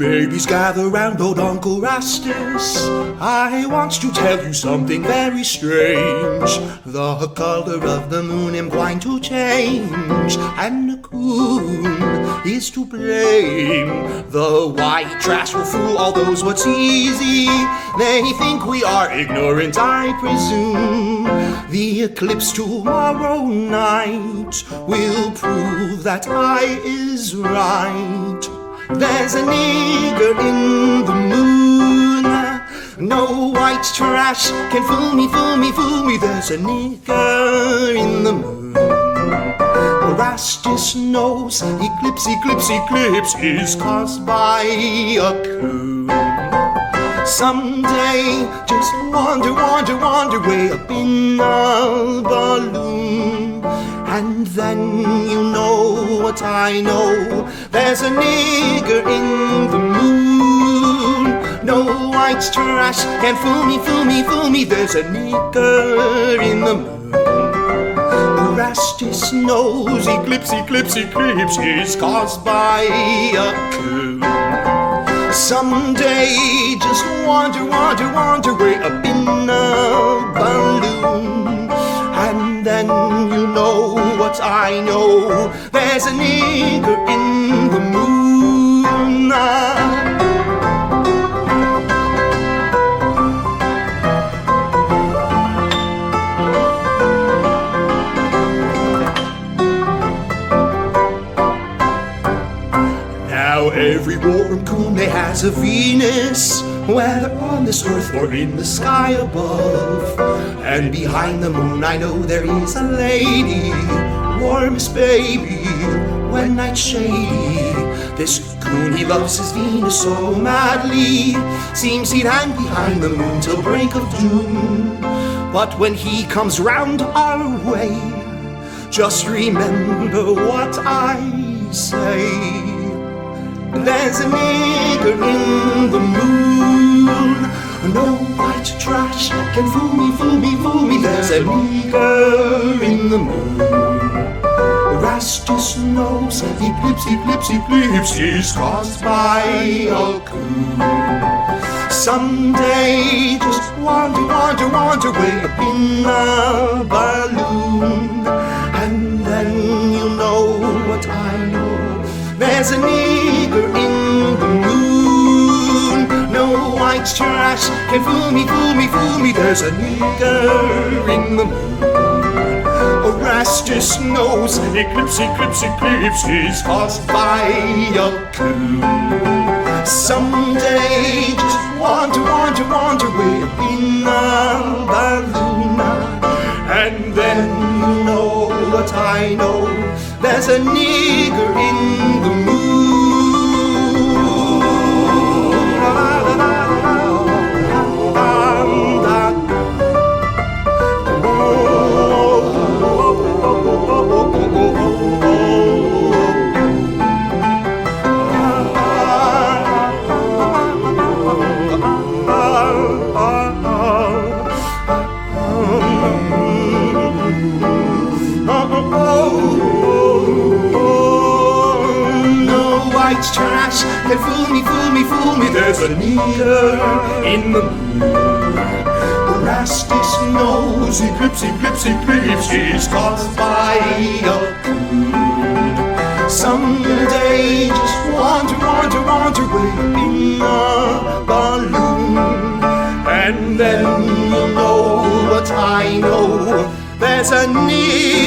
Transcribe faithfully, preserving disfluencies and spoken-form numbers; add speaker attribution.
Speaker 1: Babies gather round old Uncle Rastus. I want to tell you something very strange. The color of the moon I'm going to change, and the coon is to blame. The white trash will fool all those what's easy. They think we are ignorant, I presume. The eclipse tomorrow night will prove that I is right. There's a nigger in the moon. No white trash can fool me, fool me, fool me. There's a nigger in the moon. Rastus knows eclipse, eclipse, eclipse is caused by a coon. Someday, just wander, wander, wander way up in a balloon. And then you know what I know. There's a nigger in the moon. No white trash can fool me, fool me, fool me. There's a nigger in the moon. Rastus knows eclipse, eclipse, eclipse is caused by a coon. Someday, just wander, wander, wander way up in a balloon. And then you know what I know. There's a nigger in the moon. Now every warm coon they has a Venus, whether on this earth or in the sky above. And behind the moon I know there is a lady, warmest baby when night's shady. This coon he loves his Venus so madly, seems he'd hang behind the moon till break of doom. But when he comes round our way, just remember what I say. There's a nigger in the moon. No white trash can fool me, fool me, fool me. There's a nigger in the moon. Rastus knows eclipse, eclipse, eclipse is caused by a coon. Someday, just wander, wander, wander way up in a balloon. And then you know what I know. There's a nigger in the moon. No white trash can fool me, fool me, fool me. There's a nigger in the moon. Rastus knows eclipse, eclipse, eclipse is caused by a coon. Someday, just wander, wander, wander way up in a balloon. And then you know what I know. There's a nigger in the moon. Trash can fool me, fool me, fool me. There's a nigger in the moon. Rastus knows eclipse, eclipse, eclipse is caused by a coon. Someday, just wander, wander, wander way up in a balloon. And then you'll know what I know. There's a nigger